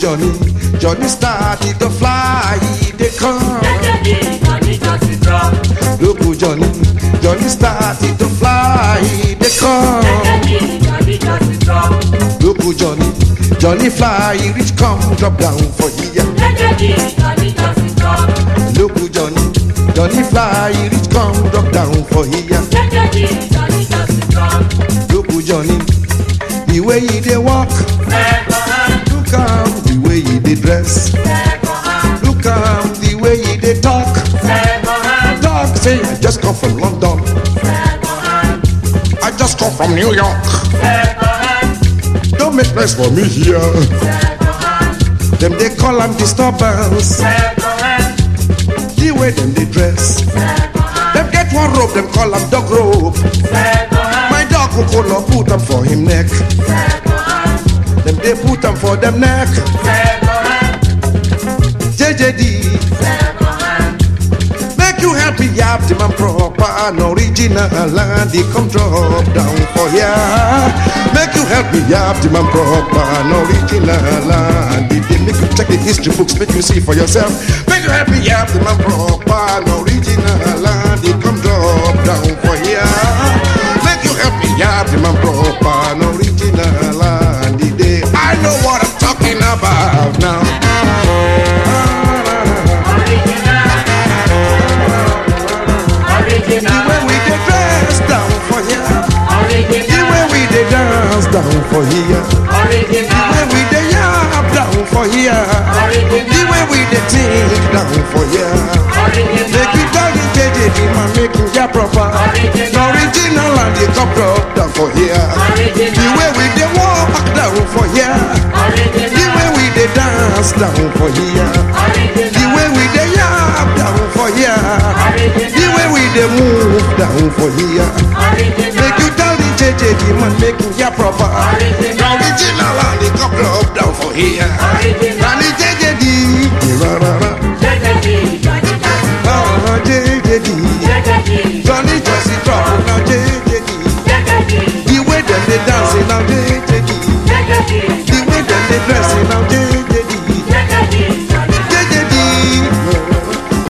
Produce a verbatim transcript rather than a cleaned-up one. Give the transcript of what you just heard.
Johnny, Johnny started to fly, they come. Johnny just drop. Look who Johnny, Johnny started to fly, they come. Johnny just drop. Look who Johnny, Johnny fly, reach come, drop down for here. Johnny just drop. Look who Johnny, Johnny fly, reach come, drop down for here. Johnny just drop. Look who Johnny, the way he dey walk, look am, the way he dey dress, look am, the way he dey talk. Talk say I just come from London, I just come from New York. Don't make noise for me here. Them they call am disturbance. The way them they dress, them get one rope, them call am dog rope. My dog will go up, put them for him neck. Them they put them for them neck. J J D, make you help me yap the man proper and original land. They come drop down for ya. Make you help me yap the man proper and original land. They, they make you check the history books, make you see for yourself. Make you help me yap the man proper and original land. They come drop down for ya. Make you help me yap the man proper and original land. They, they, I know what I'm talking about now. Down for here, the way we dey yap down for here, the way we dey think down for here. Make you tell the J J D man make him ya proper, the original and the top down for here. The way we dey walk down for here, the way we dey dance down for here, the way we dey yap down for here, the way we dey move down for here. Make you tell the J J D man make him ya proper. Original and the couple of down for here. And the J J D,